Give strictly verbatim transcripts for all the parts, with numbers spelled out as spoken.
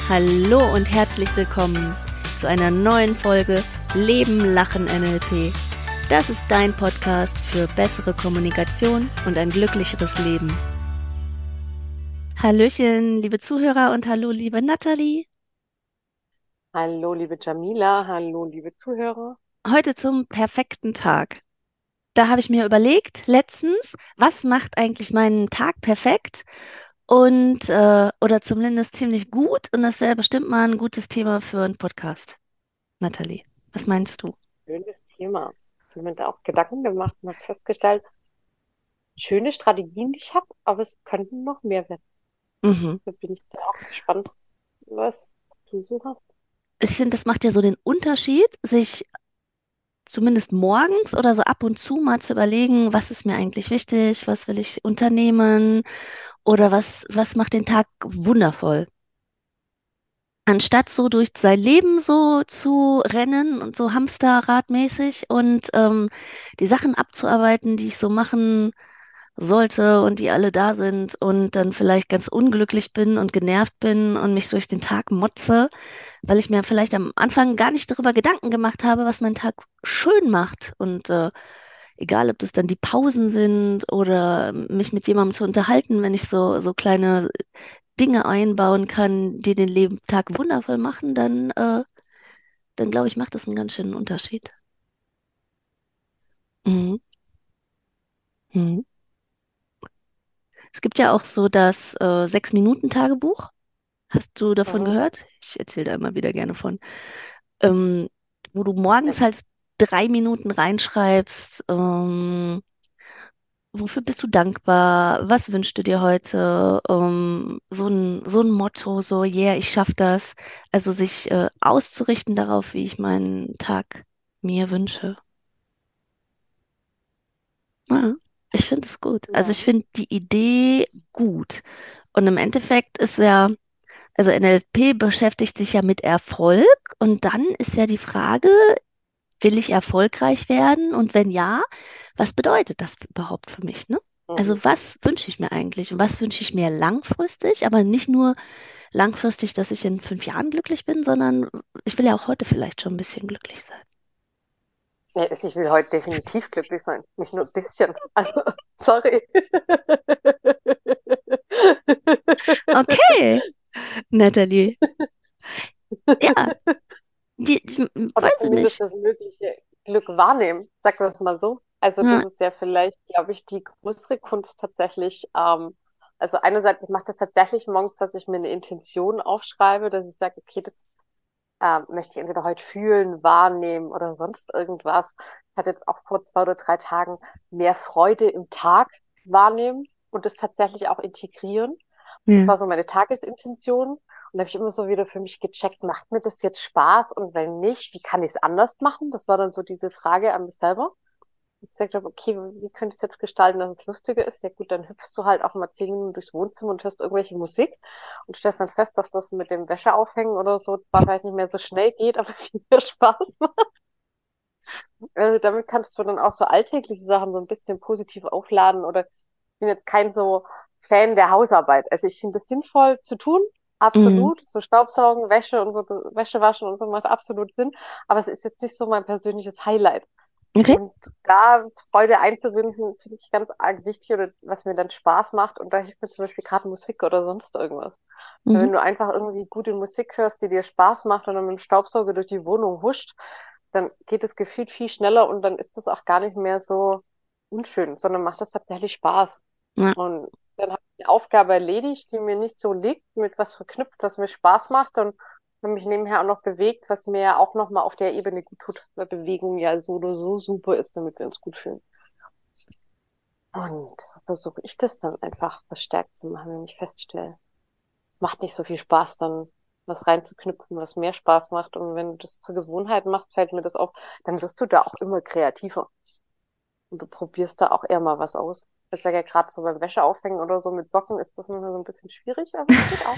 Hallo und herzlich willkommen zu einer neuen Folge Leben, Lachen N L P. Das ist dein Podcast für bessere Kommunikation und ein glücklicheres Leben. Hallöchen, liebe Zuhörer und hallo, liebe Nathalie. Hallo, liebe Jamila, hallo, liebe Zuhörer. Heute zum perfekten Tag. Da habe ich mir überlegt, letztens, was macht eigentlich meinen Tag perfekt? Und, äh, oder zumindest ziemlich gut. Und das wäre bestimmt mal ein gutes Thema für einen Podcast. Nathalie, was meinst du? Schönes Thema. Ich habe mir da auch Gedanken gemacht und habe festgestellt, schöne Strategien, die ich habe, aber es könnten noch mehr werden. Mhm. Da bin ich da auch gespannt, was du so hast. Ich finde, das macht ja so den Unterschied, sich zumindest morgens oder so ab und zu mal zu überlegen, was ist mir eigentlich wichtig, was will ich unternehmen oder was, was macht den Tag wundervoll. Anstatt so durch sein Leben so zu rennen und so Hamsterradmäßig und ähm, die Sachen abzuarbeiten, die ich so machen sollte und die alle da sind und dann vielleicht ganz unglücklich bin und genervt bin und mich durch den Tag motze, weil ich mir vielleicht am Anfang gar nicht darüber Gedanken gemacht habe, was meinen Tag schön macht. Und äh, egal, ob das dann die Pausen sind oder mich mit jemandem zu unterhalten, wenn ich so, so kleine Dinge einbauen kann, die den Leben Tag wundervoll machen, dann, äh, dann glaube ich, macht das einen ganz schönen Unterschied. Mhm. Mhm. Es gibt ja auch so das äh, Sechs-Minuten-Tagebuch. Hast du davon Mhm. gehört? Ich erzähle da immer wieder gerne von. Ähm, wo du morgens Ja, halt drei Minuten reinschreibst, ähm, wofür bist du dankbar? Was wünschst du dir heute? Ähm, so ein, so ein Motto, so, yeah, ich schaff das. Also sich äh, auszurichten darauf, wie ich meinen Tag mir wünsche. Ja, ich finde es gut. Also ich ja. finde die Idee gut. Und im Endeffekt ist ja, also N L P beschäftigt sich ja mit Erfolg. Und dann ist ja die Frage, will ich erfolgreich werden? Und wenn ja, was bedeutet das überhaupt für mich, ne? Mhm. Also was wünsche ich mir eigentlich und was wünsche ich mir langfristig, aber nicht nur langfristig, dass ich in fünf Jahren glücklich bin, sondern ich will ja auch heute vielleicht schon ein bisschen glücklich sein. Nee, also ich will heute definitiv glücklich sein, nicht nur ein bisschen. Also, sorry. Okay, Nathalie. Ja, die, die, Oder weiß ich zumindest nicht. das mögliche Glück wahrnehmen, sagen wir es mal so. Also das Ja. ist ja vielleicht, glaube ich, die größere Kunst tatsächlich. Ähm, also einerseits, ich mache das tatsächlich morgens, dass ich mir eine Intention aufschreibe, dass ich sage, okay, das ähm, möchte ich entweder heute fühlen, wahrnehmen oder sonst irgendwas. Ich hatte jetzt auch vor zwei oder drei Tagen mehr Freude im Tag wahrnehmen und das tatsächlich auch integrieren. Das Ja. war so meine Tagesintention. Und da habe ich immer so wieder für mich gecheckt, macht mir das jetzt Spaß? Und wenn nicht, wie kann ich es anders machen? Das war dann so diese Frage an mich selber. Ich gesagt habe, okay, wie könnte ich es jetzt gestalten, dass es lustiger ist? Ja gut, dann hüpfst du halt auch mal zehn Minuten durchs Wohnzimmer und hörst irgendwelche Musik und stellst dann fest, dass das mit dem Wäscheaufhängen oder so zwar vielleicht nicht mehr so schnell geht, aber viel mehr Spaß macht. Also damit kannst du dann auch so alltägliche Sachen so ein bisschen positiv aufladen oder ich bin jetzt kein so Fan der Hausarbeit. Also ich finde es sinnvoll zu tun, Mhm. absolut. So Staubsaugen, Wäsche und so, Wäsche waschen und so macht absolut Sinn. Aber es ist jetzt nicht so mein persönliches Highlight. Okay. Und da Freude einzubinden, finde ich ganz arg wichtig oder was mir dann Spaß macht. Und da hilft mir zum Beispiel gerade Musik oder sonst irgendwas. Weil Mhm. wenn du einfach irgendwie gute Musik hörst, die dir Spaß macht und dann mit dem Staubsauger durch die Wohnung huscht, dann geht es gefühlt viel schneller und dann ist das auch gar nicht mehr so unschön, sondern macht das tatsächlich Spaß. Ja. Und dann habe ich die Aufgabe erledigt, die mir nicht so liegt, mit was verknüpft, was mir Spaß macht und habe mich nebenher auch noch bewegt, was mir ja auch nochmal auf der Ebene gut tut, weil Bewegung ja so oder so super ist, damit wir uns gut fühlen. Und so versuche ich das dann einfach verstärkt zu machen, wenn ich feststelle, macht nicht so viel Spaß, dann was reinzuknüpfen, was mehr Spaß macht. Und wenn du das zur Gewohnheit machst, fällt mir das auf, dann wirst du da auch immer kreativer. Und du probierst da auch eher mal was aus. Ich sage ja gerade so beim Wäscheaufhängen oder so mit Socken ist das immer so ein bisschen schwierig, aber es geht auch.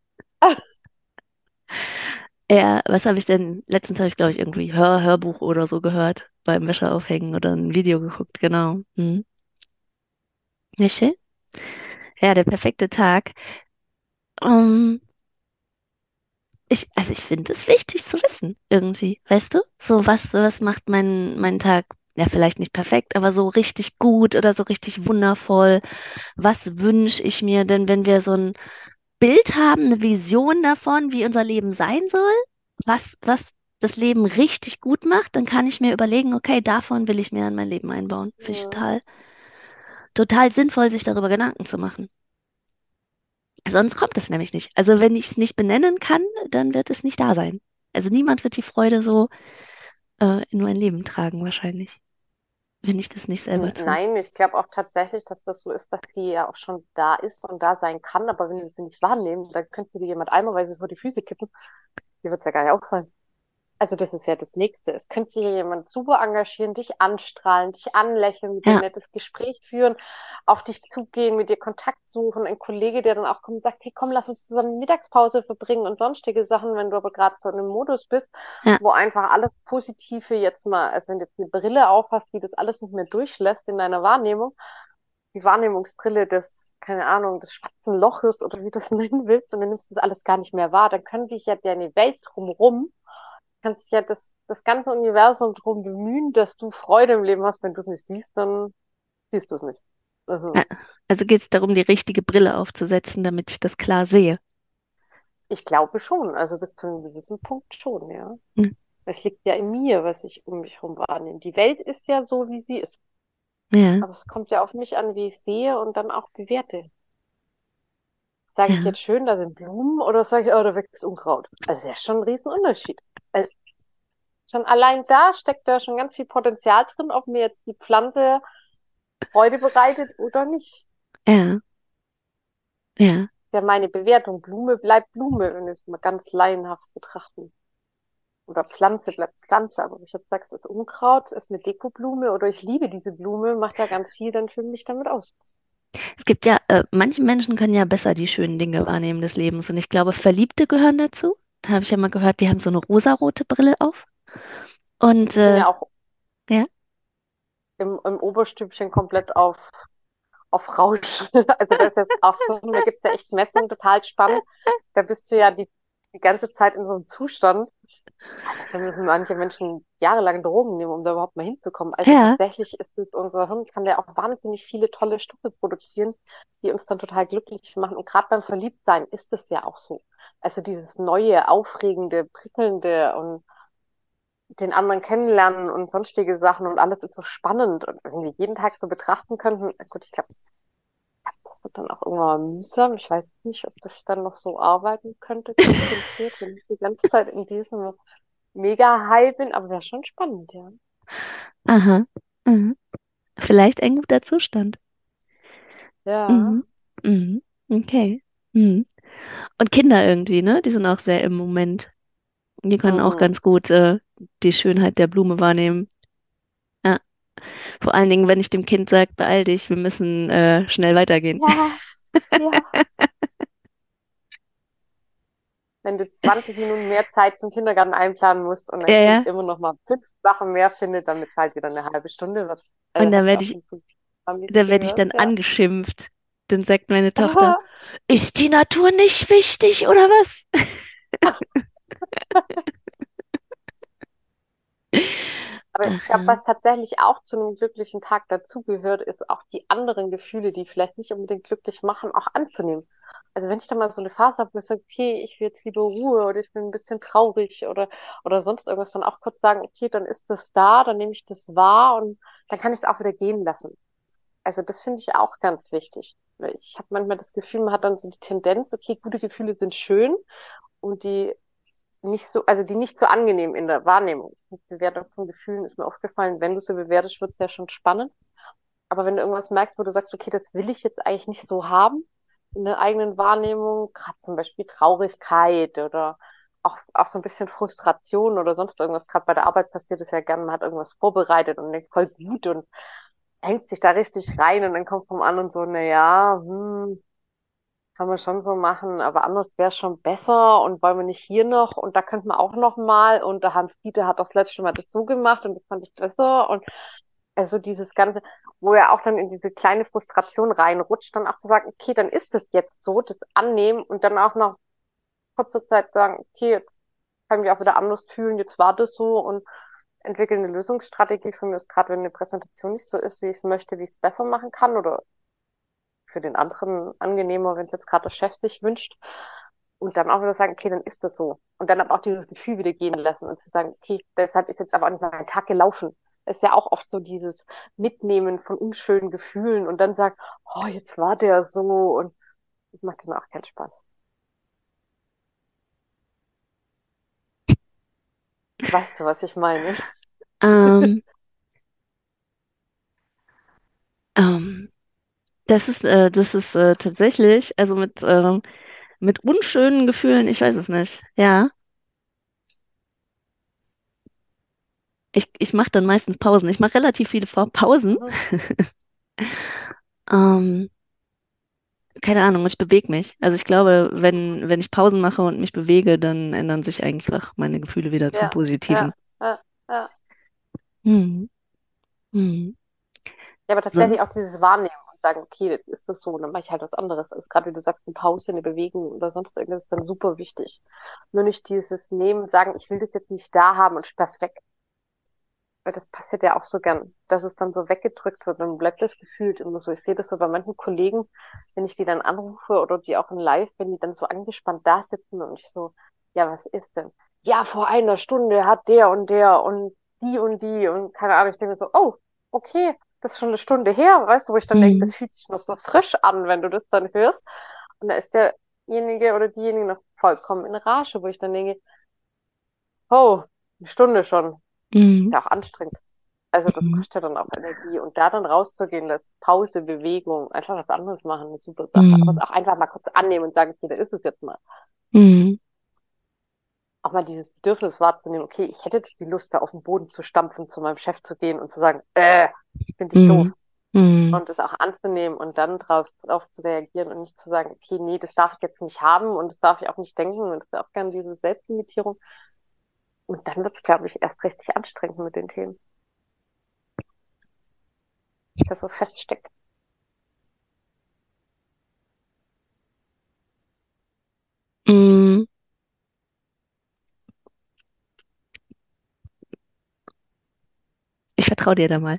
Ja, was habe ich denn? Letztens habe ich, glaube ich, irgendwie Hör Hörbuch oder so gehört beim Wäscheaufhängen oder ein Video geguckt, genau. Mhm. Ja, schön. Ja, der perfekte Tag. Ähm, Ich, also ich finde es wichtig zu wissen, irgendwie, weißt du? So was, was macht mein, mein Tag, ja, vielleicht nicht perfekt, aber so richtig gut oder so richtig wundervoll. Was wünsche ich mir denn, wenn wir so ein Bild haben, eine Vision davon, wie unser Leben sein soll, was, was das Leben richtig gut macht, dann kann ich mir überlegen, okay, davon will ich mehr in mein Leben einbauen. Finde ich Mhm. total, total sinnvoll, sich darüber Gedanken zu machen. Sonst kommt es nämlich nicht. Also wenn ich es nicht benennen kann, dann wird es nicht da sein. Also niemand wird die Freude so äh, in mein Leben tragen, wahrscheinlich, wenn ich das nicht N- selber tue. Nein, ich glaube auch tatsächlich, dass das so ist, dass die ja auch schon da ist und da sein kann, aber wenn wir sie nicht wahrnehmen, dann könnte dir jemand eimerweise vor die Füße kippen, dir wird es ja gar nicht auffallen. Also das ist ja das Nächste. Es könnte sich ja jemand super engagieren, dich anstrahlen, dich anlächeln, mit dir ein Ja, nettes Gespräch führen, auf dich zugehen, mit dir Kontakt suchen. Ein Kollege, der dann auch kommt und sagt, hey komm, lass uns zusammen Mittagspause verbringen und sonstige Sachen, wenn du aber gerade so in einem Modus bist, ja, wo einfach alles Positive jetzt mal, also wenn du jetzt eine Brille aufhast, die das alles nicht mehr durchlässt in deiner Wahrnehmung, die Wahrnehmungsbrille des, keine Ahnung, des schwarzen Loches oder wie du es nennen willst, und dann nimmst du das alles gar nicht mehr wahr, dann können sich ja deine Welt drumherum, kannst dich ja das, das ganze Universum drum bemühen, dass du Freude im Leben hast. Wenn du es nicht siehst, dann siehst du es nicht. ja. Also, Also geht es darum, die richtige Brille aufzusetzen, damit ich das klar sehe. ich glaube schon, also bis zu einem gewissen Punkt schon, ja. Hm. Es liegt ja in mir, was ich um mich herum wahrnehme. Die Welt ist ja so, wie sie ist. Ja, Aber es kommt ja auf mich an, wie ich sehe und dann auch bewerte. Sage ich ja, jetzt schön, da sind Blumen oder sage ich, oh, da wächst Unkraut? Also, das ist ja schon ein Riesenunterschied. Also, schon allein da steckt da schon ganz viel Potenzial drin, ob mir jetzt die Pflanze Freude bereitet oder nicht. ja, ja, Ja, meine Bewertung. Blume bleibt Blume, wenn wir es mal ganz laienhaft betrachten. Oder Pflanze bleibt Pflanze. Aber wenn ich jetzt sage, es ist Unkraut, es ist eine Dekoblume oder ich liebe diese Blume, macht ja ganz viel dann für mich damit aus. Es gibt ja, äh, manche Menschen können ja besser die schönen Dinge wahrnehmen des Lebens. Und ich glaube, Verliebte gehören dazu. Da habe ich ja mal gehört, die haben so eine rosarote Brille auf. Und Ich bin äh, ja auch ja, im, im Oberstübchen komplett auf, auf Rausch. Also das ist jetzt auch so, da gibt es ja echt Messungen, total spannend. Da bist du ja die, die ganze Zeit in so einem Zustand. Da müssen manche Menschen jahrelang Drogen nehmen, um da überhaupt mal hinzukommen. Also ja, tatsächlich ist es, unser Hirn kann ja auch wahnsinnig viele tolle Stoffe produzieren, die uns dann total glücklich machen. Und gerade beim Verliebtsein ist es ja auch so. Also dieses neue, aufregende, prickelnde und den anderen kennenlernen und sonstige Sachen und alles ist so spannend. Und wenn wir jeden Tag so betrachten könnten, gut, ich glaube, das wird dann auch irgendwann mal mühsam. Ich weiß nicht, ob das dann noch so arbeiten könnte, konzentriert, wenn ich die ganze Zeit in diesem Mega-High bin, aber wäre schon spannend, ja. aha, mhm. Vielleicht ein guter Zustand. Ja. Mhm. Mhm. Okay. Mhm. Und Kinder irgendwie, ne? Die sind auch sehr im Moment. Die können auch Mhm. ganz gut äh, die Schönheit der Blume wahrnehmen. Ja. Vor allen Dingen, wenn ich dem Kind sage, beeil dich, wir müssen äh, schnell weitergehen. Ja, ja. Wenn du zwanzig Minuten mehr Zeit zum Kindergarten einplanen musst und Ja, dein Kind ja. immer noch mal fünf Sachen mehr findet, damit es halt wieder eine halbe Stunde wird. Und Also da habe ich werde auch ich, schon von Mamis da werde ich gehört, dann ja. angeschimpft. Dann sagt meine Tochter, ist die Natur nicht wichtig oder was? Aber ich Ach glaube, ja. was tatsächlich auch zu einem glücklichen Tag dazugehört, ist auch die anderen Gefühle, die vielleicht nicht unbedingt glücklich machen, auch anzunehmen. Also wenn ich da mal so eine Phase habe, wo ich sage, okay, ich will jetzt lieber Ruhe oder ich bin ein bisschen traurig oder, oder sonst irgendwas, dann auch kurz sagen, okay, dann ist das da, dann nehme ich das wahr und dann kann ich es auch wieder gehen lassen. Also das finde ich auch ganz wichtig. Weil ich habe manchmal das Gefühl, man hat dann so die Tendenz, okay, gute Gefühle sind schön und die nicht so, also die nicht so angenehm in der Wahrnehmung. Die Bewertung von Gefühlen ist mir aufgefallen, wenn du sie bewertest, wird es ja schon spannend. Aber wenn du irgendwas merkst, wo du sagst, okay, das will ich jetzt eigentlich nicht so haben, in der eigenen Wahrnehmung, gerade zum Beispiel Traurigkeit oder auch, auch so ein bisschen Frustration oder sonst irgendwas, gerade bei der Arbeit passiert es ja gerne, man hat irgendwas vorbereitet und denkt voll gut und hängt sich da richtig rein und dann kommt vom anderen so, na ja, hm, kann man schon so machen, aber anders wäre schon besser und wollen wir nicht hier noch und da könnte man auch noch mal und der Hans-Dieter hat das letzte Mal dazu gemacht und das fand ich besser und also dieses Ganze, wo er auch dann in diese kleine Frustration reinrutscht, dann auch zu sagen, okay, dann ist es jetzt so, das annehmen und dann auch noch kurzer Zeit sagen, okay, jetzt kann ich mich auch wieder anders fühlen, jetzt war das so und entwickle eine Lösungsstrategie für mich, gerade wenn eine Präsentation nicht so ist, wie ich es möchte, wie ich es besser machen kann oder für den anderen angenehmer, wenn es jetzt gerade der Chef sich wünscht. Und dann auch wieder sagen, okay, dann ist das so. Und dann aber auch dieses Gefühl wieder gehen lassen und zu sagen, okay, deshalb ist jetzt aber auch nicht mein Tag gelaufen. Das ist ja auch oft so dieses Mitnehmen von unschönen Gefühlen und dann sagt, oh, jetzt war der so und das macht dann auch keinen Spaß. Weißt du, was ich meine? Ähm, ähm, das ist, äh, das ist äh, tatsächlich, also mit, ähm, mit unschönen Gefühlen, ich weiß es nicht. Ja, ich, ich mache dann meistens Pausen. Ich mache relativ viele Pa- Pausen. Mhm. Ähm, keine Ahnung, ich bewege mich. Also ich glaube, wenn, wenn ich Pausen mache und mich bewege, dann ändern sich einfach meine Gefühle wieder zum Ja, ja, Positiven. ja, ja. Hm, hm. Ja, aber So. tatsächlich auch dieses Wahrnehmen und sagen, okay, jetzt ist das so, und dann mache ich halt was anderes. Also gerade wie du sagst, eine Pause, eine Bewegung oder sonst irgendwas ist dann super wichtig. Nur nicht dieses Nehmen, sagen, ich will das jetzt nicht da haben und sperr's weg. Weil das passiert ja auch so gern, dass es dann so weggedrückt wird und bleibt das gefühlt immer so. Ich sehe das so bei manchen Kollegen, wenn ich die dann anrufe oder die auch in Live, wenn die dann so angespannt da sitzen und ich so, ja, was ist denn? Ja, vor einer Stunde hat der und der und die und die und keine Ahnung, ich denke mir so, oh, okay, das ist schon eine Stunde her, weißt du, wo ich dann denke, Hm, das fühlt sich noch so frisch an, wenn du das dann hörst. Und da ist derjenige oder diejenige noch vollkommen in Rage, wo ich dann denke, oh, eine Stunde schon. Ist hm, ja auch anstrengend. Also das hm, kostet ja dann auch Energie. Und da dann rauszugehen, das Pause, Bewegung, einfach was anderes machen, eine super Sache. Aber es hm, auch einfach mal kurz annehmen und sagen, okay, da ist es jetzt mal. hm, Auch mal dieses Bedürfnis wahrzunehmen, okay, ich hätte jetzt die Lust, da auf den Boden zu stampfen, zu meinem Chef zu gehen und zu sagen, äh, finde ich hm, doof. hm, Und das auch anzunehmen und dann drauf, drauf zu reagieren und nicht zu sagen, okay, nee, das darf ich jetzt nicht haben und das darf ich auch nicht denken. Und das ist auch gerne diese Selbstlimitierung. Und dann wird es, glaube ich, erst richtig anstrengend mit den Themen, das so feststeckt. hm. Ich vertraue dir da mal.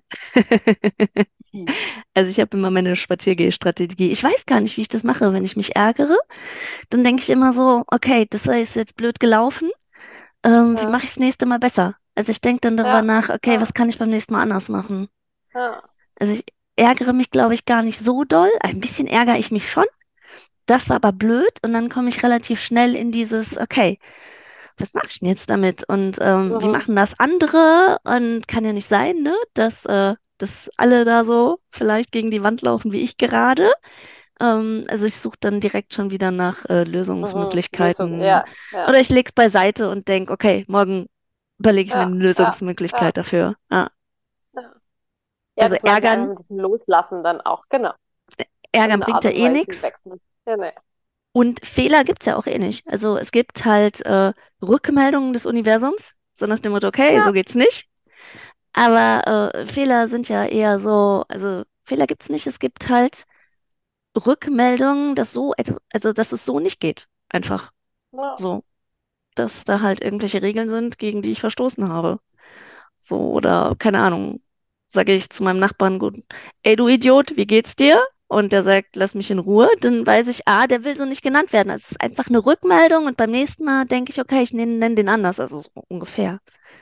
Hm. Also ich habe immer meine Spaziergehstrategie. Ich weiß gar nicht, wie ich das mache, wenn ich mich ärgere. Dann denke ich immer so, okay, das war jetzt jetzt blöd gelaufen. Ähm, wie Ja, mache ich das nächste Mal besser? Also ich denke dann darüber ja, nach, okay, was ja, kann ich beim nächsten Mal anders machen? ja. Also ich ärgere mich, glaube ich, gar nicht so doll. Ein bisschen ärgere ich mich schon. Das war aber blöd. Und dann komme ich relativ schnell in dieses, okay, was mache ich denn jetzt damit? Und ähm, wie Mhm. machen das andere? Und kann ja nicht sein, ne? Dass, äh, dass alle da so vielleicht gegen die Wand laufen wie ich gerade. Ähm, also ich suche dann direkt schon wieder nach äh, Mhm. Lösung, Lösungsmöglichkeiten. ja, ja, Oder ich lege es beiseite und denke, okay, morgen überlege ich mir ja, eine ja, ja, Lösungsmöglichkeit dafür. Ja. ja. Ja, Also das meine ich einfach ärgern, mit diesem Loslassen dann auch, genau. ärgern Irgendeine bringt Art ja und eh Weise nichts. wechseln. Ja, ne. Und Fehler gibt es ja auch eh nicht. Also es gibt halt äh, Rückmeldungen des Universums, so nach dem Motto, okay, Ja, so geht's nicht. Aber äh, Fehler sind ja eher so, also Fehler gibt's nicht, es gibt halt Rückmeldungen, dass so, et- also dass es so nicht geht. Einfach ja. so, dass da halt irgendwelche Regeln sind, gegen die ich verstoßen habe. So, oder keine Ahnung, sage ich zu meinem Nachbarn, gut, ey du Idiot, wie geht's dir? Und der sagt, lass mich in Ruhe, dann weiß ich, ah, der will so nicht genannt werden. Also es ist einfach eine Rückmeldung und beim nächsten Mal denke ich, okay, ich nenne nenn nenn den anders, also so ungefähr.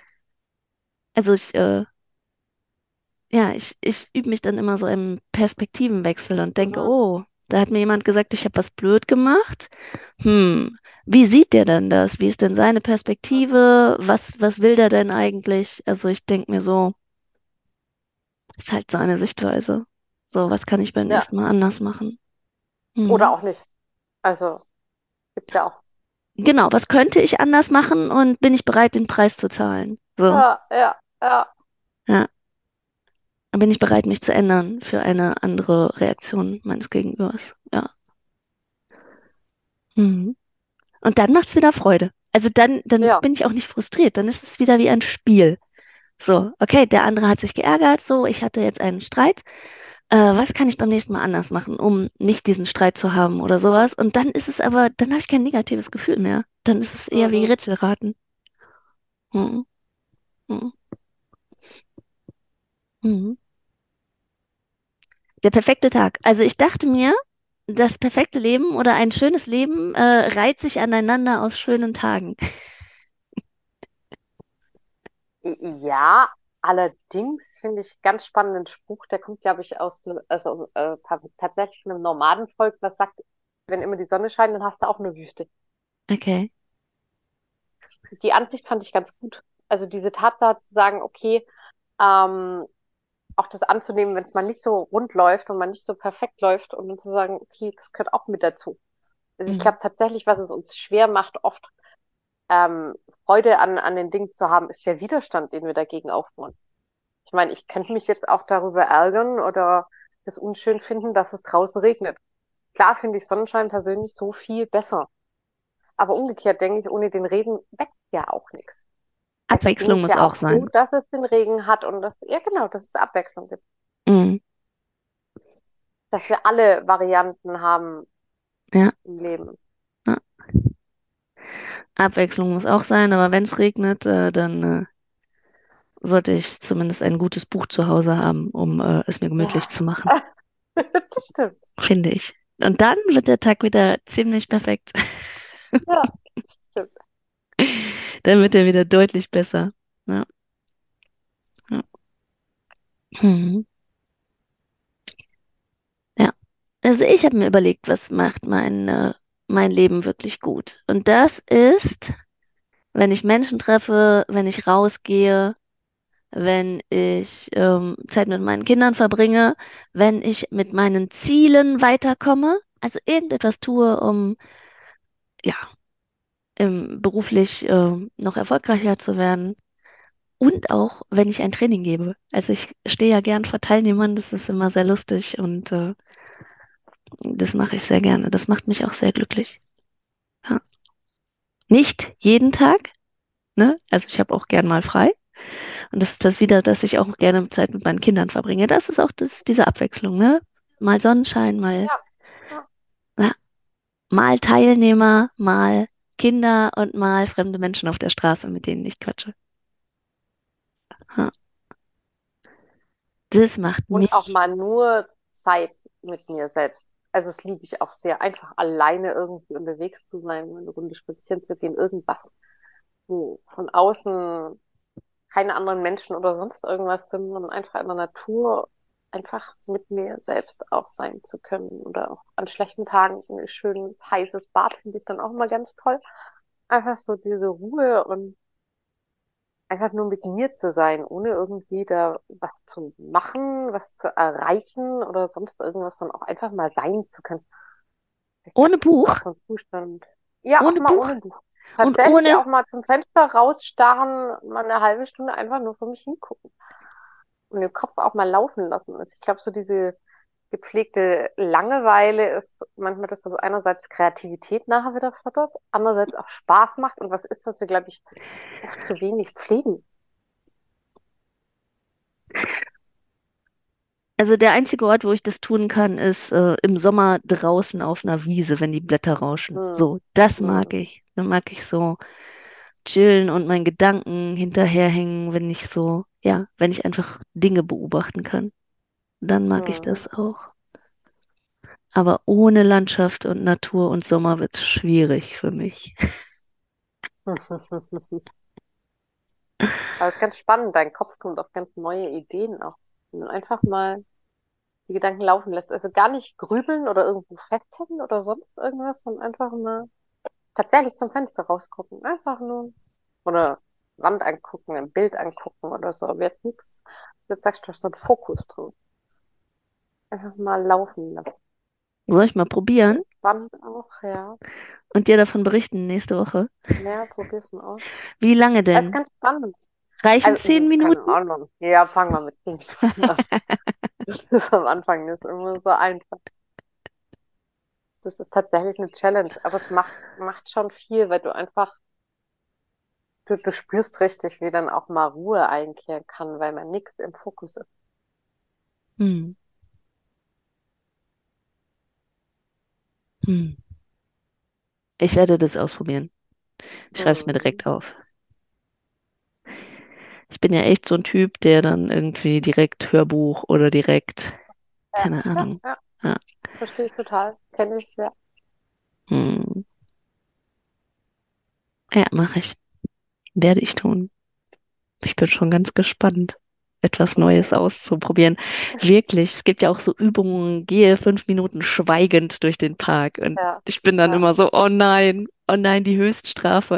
Also ich, äh, ja, ich, ich übe mich dann immer so im Perspektivenwechsel und denke, Mhm. oh, da hat mir jemand gesagt, ich habe was blöd gemacht. Hm, wie sieht der denn das? Wie ist denn seine Perspektive? Was, was will der denn eigentlich? Also ich denke mir so, ist halt seine Sichtweise. So, was kann ich beim Ja, nächsten Mal anders machen? oder Hm. auch nicht. Also, gibt's ja auch. Genau, was könnte ich anders machen und bin ich bereit, den Preis zu zahlen? So, Ja, ja, ja. ja. Bin ich bereit, mich zu ändern für eine andere Reaktion meines Gegenübers? Ja. Hm. Und dann macht es wieder Freude. Also dann, dann Ja, bin ich auch nicht frustriert. Dann ist es wieder wie ein Spiel. So, okay, der andere hat sich geärgert. So, ich hatte jetzt einen Streit. äh, was kann ich beim nächsten Mal anders machen, um nicht diesen Streit zu haben oder Mhm. sowas. Und dann ist es aber, dann habe ich kein negatives Gefühl mehr. Dann ist es eher wie Mhm. Rätselraten. Mhm. Mhm. Mhm. Der perfekte Tag. Also ich dachte mir, das perfekte Leben oder ein schönes Leben äh, reiht sich aneinander aus schönen Tagen. Ja, allerdings finde ich ganz spannenden Spruch, der kommt, glaube ich, aus einem, also äh, ta- tatsächlich einem Nomadenvolk, was sagt, wenn immer die Sonne scheint, dann hast du auch eine Wüste. Okay. Die Ansicht fand ich ganz gut. Also diese Tatsache zu sagen, okay, ähm, auch das anzunehmen, wenn es mal nicht so rund läuft und man nicht so perfekt läuft und dann zu sagen, okay, das gehört auch mit dazu. Also ich Mhm. glaube tatsächlich, was es uns schwer macht, oft ähm, Freude an, an den Dingen zu haben, ist der Widerstand, den wir dagegen aufbauen. Ich meine, ich könnte mich jetzt auch darüber ärgern oder es unschön finden, dass es draußen regnet. Klar finde ich Sonnenschein persönlich so viel besser. Aber umgekehrt denke ich, ohne den Regen wächst ja auch nichts. Also bin Abwechslung ich muss ja auch auch froh, sein. dass es den Regen hat und dass, ja genau, dass es Abwechslung gibt. Mhm. Dass wir alle Varianten haben Ja, im Leben. ja. Abwechslung muss auch sein, aber wenn es regnet, äh, dann äh, sollte ich zumindest ein gutes Buch zu Hause haben, um äh, es mir gemütlich Ja, zu machen, das stimmt. finde ich. Und dann wird der Tag wieder ziemlich perfekt. Ja, stimmt. Dann wird er wieder deutlich besser. Ja. Ja. Mhm. Ja. Also ich habe mir überlegt, was macht mein, äh, mein Leben wirklich gut. Und das ist, wenn ich Menschen treffe, wenn ich rausgehe, wenn ich ähm, Zeit mit meinen Kindern verbringe, wenn ich mit meinen Zielen weiterkomme, also irgendetwas tue, um ja, im, beruflich ähm, noch erfolgreicher zu werden. Und auch, wenn ich ein Training gebe. Also ich stehe ja gern vor Teilnehmern, das ist immer sehr lustig und äh, das mache ich sehr gerne. Das macht mich auch sehr glücklich. Ja. Nicht jeden Tag, ne? Also ich habe auch gern mal frei. Und das ist das wieder, dass ich auch gerne Zeit mit meinen Kindern verbringe. Das ist auch das, diese Abwechslung, ne? Mal Sonnenschein, mal, Ja, ja. ja, mal Teilnehmer, mal Kinder und mal fremde Menschen auf der Straße, mit denen ich quatsche. Ja. Das macht Und auch mich mal nur Zeit mit mir selbst. Also es liebe ich auch sehr, einfach alleine irgendwie unterwegs zu sein, eine Runde spazieren zu gehen, irgendwas, wo von außen keine anderen Menschen oder sonst irgendwas sind, sondern einfach in der Natur einfach mit mir selbst auch sein zu können. Oder auch an schlechten Tagen so ein schönes, heißes Bad finde ich dann auch immer ganz toll. Einfach so diese Ruhe und einfach nur mit mir zu sein, ohne irgendwie da was zu machen, was zu erreichen oder sonst irgendwas, sondern auch einfach mal sein zu können. Ich glaube, ohne das ist Buch, auch so ein Zustand. Ja, auch ohne mal Buch ohne Buch. und Tatsächlich ohne auch mal zum Fenster rausstarren, mal eine halbe Stunde einfach nur vor mich hingucken und den Kopf auch mal laufen lassen. Also ich glaube, so diese gepflegte Langeweile ist manchmal das, was einerseits Kreativität nachher wieder fördert, andererseits auch Spaß macht und was ist, was wir, glaube ich, oft zu wenig pflegen. Also der einzige Ort, wo ich das tun kann, ist äh, im Sommer draußen auf einer Wiese, wenn die Blätter rauschen. Hm. So, das mag Hm. ich. Dann mag ich so chillen und meinen Gedanken hinterherhängen, wenn ich so, ja, wenn ich einfach Dinge beobachten kann. Dann mag ich Hm. das auch. Aber ohne Landschaft und Natur und Sommer wird es schwierig für mich. Aber es ist ganz spannend, dein Kopf kommt auf ganz neue Ideen auch. Wenn du einfach mal die Gedanken laufen lässt. Also gar nicht grübeln oder irgendwo festhängen oder sonst irgendwas, sondern einfach mal tatsächlich zum Fenster rausgucken. Einfach nur. Oder Wand angucken, ein Bild angucken oder so. Aber jetzt nichts, jetzt sagst du, hast so einen Fokus drauf. Einfach mal laufen lassen. Soll ich mal probieren Sehr spannend auch, ja. und dir davon berichten nächste Woche? Ja, probier's mal aus. Wie lange Das ist denn? ganz spannend. Reichen Also, zehn mm, keine Minuten? Ahnung. Ja, fangen wir mit zehn Minuten an. Das ist am Anfang ist immer so einfach. Das ist tatsächlich eine Challenge, aber es macht, macht schon viel, weil du einfach, du, du spürst richtig, wie dann auch mal Ruhe einkehren kann, weil man nichts im Fokus ist. Hm. Hm. Ich werde das ausprobieren. Ich schreibe es mir Mhm. direkt auf. Ich bin ja echt so ein Typ, der dann irgendwie direkt Hörbuch oder direkt, Ja, keine ja, Ahnung. ja, Ja. verstehe ich total. Kenne ich, ja. Hm. Ja, mache ich. Werde ich tun. Ich bin schon ganz gespannt, etwas Neues Mhm. auszuprobieren. Wirklich, es gibt ja auch so Übungen, gehe fünf Minuten schweigend durch den Park. Und Ja, ich bin dann ja. immer so, oh nein, oh nein, die Höchststrafe.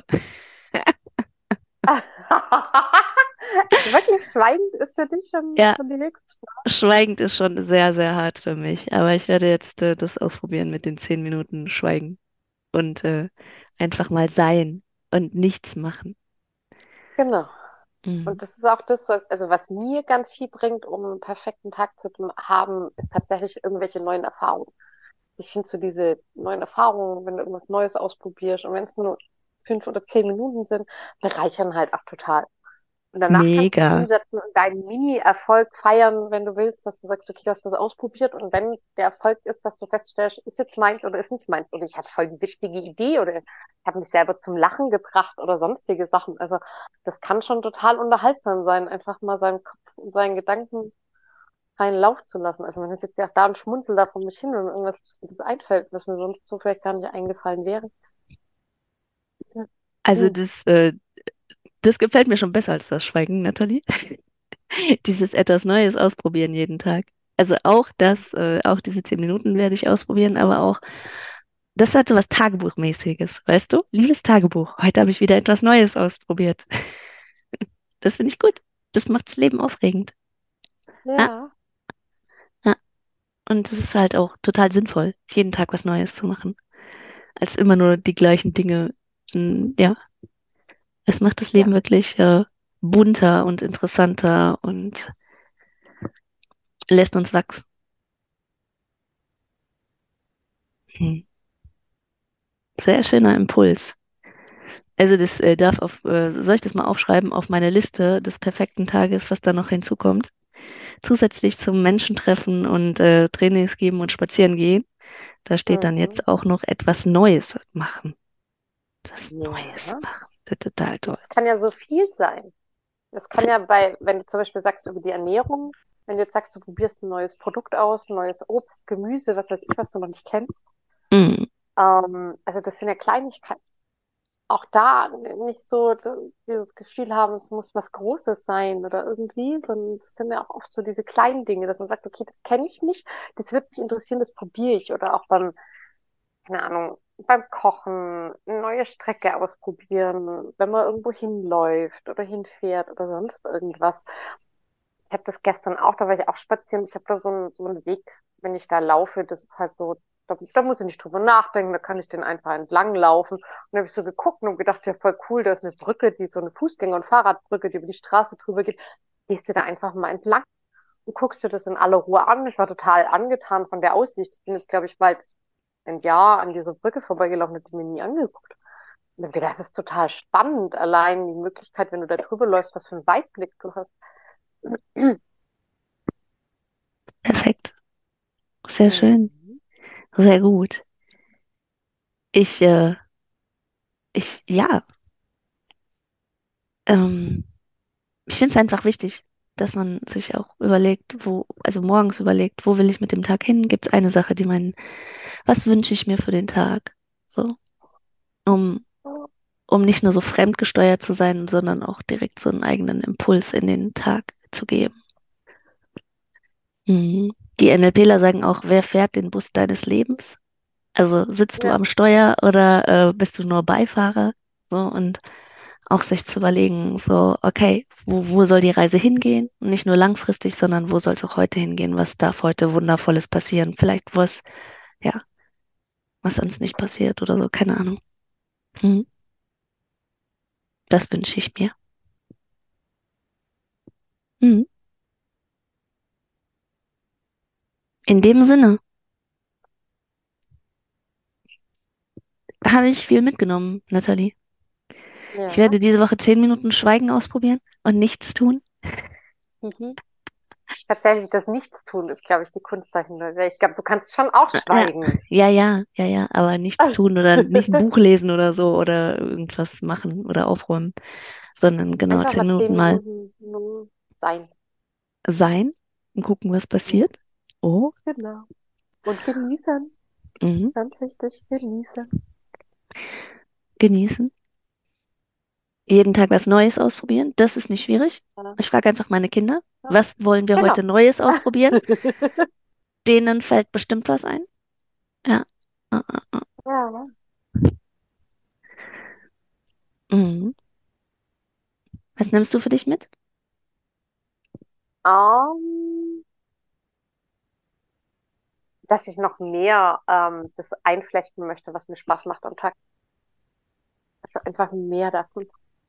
Also wirklich, schweigend ist für dich schon, Ja, schon die höchste. schweigend ist schon sehr, sehr hart für mich. Aber ich werde jetzt äh, das ausprobieren mit den zehn Minuten Schweigen und äh, einfach mal sein und nichts machen. Genau. Mhm. Und das ist auch das, so- also was mir ganz viel bringt, um einen perfekten Tag zu haben, ist tatsächlich irgendwelche neuen Erfahrungen. Ich finde so diese neuen Erfahrungen, wenn du irgendwas Neues ausprobierst und wenn es nur fünf oder zehn Minuten sind, bereichern halt auch total. Und danach kannst du dich Mega, hinsetzen und deinen Mini-Erfolg feiern, wenn du willst, dass du sagst, okay, du hast das ausprobiert. Und wenn der Erfolg ist, dass du feststellst, ist jetzt meins oder ist nicht meins, oder ich hatte voll die wichtige Idee oder ich habe mich selber zum Lachen gebracht oder sonstige Sachen. Also das kann schon total unterhaltsam sein, einfach mal seinen Kopf und seinen Gedanken freien Lauf zu lassen. Also man sitzt ja auch da und schmunzelt da vor mich hin und irgendwas das einfällt, was mir sonst so vielleicht gar nicht eingefallen wäre. also das, äh, das gefällt mir schon besser als das Schweigen, Nathalie. Dieses etwas Neues ausprobieren jeden Tag. Also auch das, äh, auch diese zehn Minuten werde ich ausprobieren, aber auch, das hat so was Tagebuchmäßiges, weißt du? Liebes Tagebuch, heute habe ich wieder etwas Neues ausprobiert. Das finde ich gut. Das macht das Leben aufregend. Ja, Ja, ja. Und es ist halt auch total sinnvoll, jeden Tag was Neues zu machen, als immer nur die gleichen Dinge. Mm, ja, es macht das ja, Leben wirklich äh, bunter und interessanter und lässt uns wachsen. Hm. Sehr schöner Impuls. Also das äh, darf auf, äh, soll ich das mal aufschreiben, auf meine Liste des perfekten Tages, was da noch hinzukommt? Zusätzlich zum Menschentreffen und äh, Trainings geben und spazieren gehen, da steht dann mhm. jetzt auch noch etwas Neues machen. Was Neues Ja. machen. Das ist total Und toll. es kann ja so viel sein. Es kann ja bei, wenn du zum Beispiel sagst über die Ernährung, wenn du jetzt sagst, du probierst ein neues Produkt aus, ein neues Obst, Gemüse, was weiß ich, was du noch nicht kennst. Mm, Ähm, also das sind ja Kleinigkeiten. Auch da nicht so d- dieses Gefühl haben, es muss was Großes sein oder irgendwie, sondern es sind ja auch oft so diese kleinen Dinge, dass man sagt, okay, das kenne ich nicht, das wird mich interessieren, das probiere ich. Oder auch beim, keine Ahnung, beim Kochen, eine neue Strecke ausprobieren, wenn man irgendwo hinläuft oder hinfährt oder sonst irgendwas. Ich habe das gestern auch, da war ich auch spazieren. Ich habe da so einen, so einen Weg, wenn ich da laufe, das ist halt so, da, da muss ich nicht drüber nachdenken, da kann ich den einfach entlang laufen. Und dann habe ich so geguckt und gedacht, ja, voll cool, da ist eine Brücke, die so eine Fußgänger- und Fahrradbrücke, die über die Straße drüber geht. Gehst du da einfach mal entlang und guckst dir das in aller Ruhe an. Ich war total angetan von der Aussicht. Ich bin jetzt, glaube ich, bald ein Jahr an dieser Brücke vorbeigelaufen, habe die mir nie angeguckt. Und dann hab ich gedacht, das ist total spannend, allein die Möglichkeit, wenn du da drüber läufst, was für einen Weitblick du hast. perfekt. Sehr schön. Mhm. Sehr gut. Ich, äh, ich, ja, ähm, ich finde es einfach wichtig, dass man sich auch überlegt, wo, also morgens überlegt, wo will ich mit dem Tag hin? Gibt es eine Sache, die meinen, was wünsche ich mir für den Tag? So, um, um nicht nur so fremdgesteuert zu sein, sondern auch direkt so einen eigenen Impuls in den Tag zu geben. Mhm. Die NLPler sagen auch, wer fährt den Bus deines Lebens? Also sitzt du Ja, am Steuer oder äh, bist du nur Beifahrer? So, und auch sich zu überlegen, so, okay, wo, wo soll die Reise hingehen? Und nicht nur langfristig, sondern wo soll es auch heute hingehen? Was darf heute Wundervolles passieren? Vielleicht was, ja, was sonst nicht passiert oder so, keine Ahnung. Mhm. Das wünsche ich mir. Mhm. In dem Sinne habe ich viel mitgenommen, Nathalie. Ich ja. werde diese Woche zehn Minuten Schweigen ausprobieren und nichts tun. Mhm. Tatsächlich, das Nichtstun ist, glaube ich, die Kunst dahinter. Weil ich glaube, du kannst schon auch Ja, schweigen. ja, ja, ja, ja, aber nichts tun oder nicht ein Buch lesen oder so oder irgendwas machen oder aufräumen, sondern genau Einfach zehn mal Minuten zehn mal Minuten nur sein. sein und gucken, was Ja, passiert. Oh, genau. Und genießen. mhm. Ganz wichtig, genießen. Genießen. Jeden Tag was Neues ausprobieren. Das ist nicht schwierig. Ja, Ich frage einfach meine Kinder, ja. was wollen wir Genau. heute Neues ausprobieren? Denen fällt bestimmt was ein. Ja. Ah, ah, ah. Ja. Mhm. Was nimmst du für dich mit? Ähm, dass ich noch mehr ähm, das einflechten möchte, was mir Spaß macht am Tag. Also einfach mehr davon.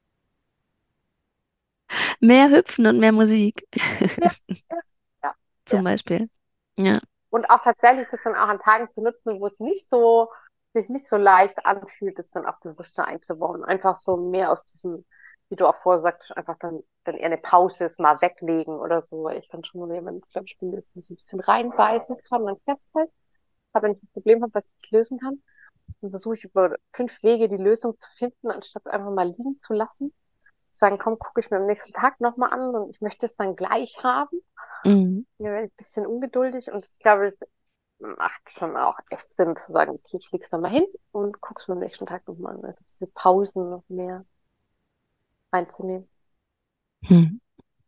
Mehr Hüpfen und mehr Musik, Ja, ja, ja, zum ja. Beispiel. Ja. Und auch tatsächlich das dann auch an Tagen zu nutzen, wo es nicht so, sich nicht so leicht anfühlt, das dann auch bewusster einzubauen. Einfach so mehr aus diesem, wie du auch vorher sagtest, einfach dann, dann eher eine Pause ist, mal weglegen oder so, weil ich dann schon mal jemand, glaube ich, bin jetzt so ein bisschen reinbeißen kann und festhalten. Aber wenn ich ein Problem habe, was ich nicht lösen kann, dann versuche ich über fünf Wege die Lösung zu finden, anstatt einfach mal liegen zu lassen. Sagen, komm, gucke ich mir am nächsten Tag nochmal an und ich möchte es dann gleich haben. Mhm. Ja, werde ich ein bisschen ungeduldig und das, glaube ich, macht schon auch echt Sinn zu sagen, okay, ich leg's da mal hin und guck's mir am nächsten Tag nochmal an. Also diese Pausen noch mehr reinzunehmen. Mhm.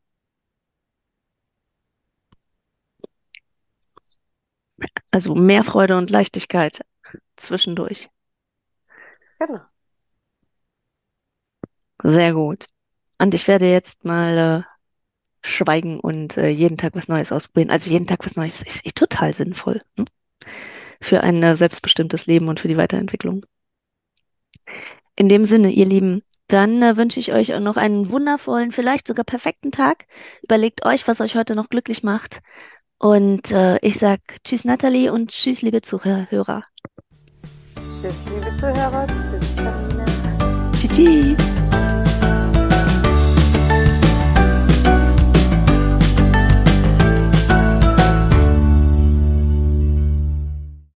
Also mehr Freude und Leichtigkeit zwischendurch. Genau. Sehr gut. Und ich werde jetzt mal äh, schweigen und äh, jeden Tag was Neues ausprobieren. Also jeden Tag was Neues ist eh total sinnvoll, ne? Für ein äh, selbstbestimmtes Leben und für die Weiterentwicklung. In dem Sinne, ihr Lieben, dann äh, wünsche ich euch auch noch einen wundervollen, vielleicht sogar perfekten Tag. Überlegt euch, was euch heute noch glücklich macht. Und äh, ich sag Tschüss, Nathalie, und Tschüss, liebe Zuhörer. Tschüss, liebe Zuhörer. Tschüss, Karina. Tschüssi.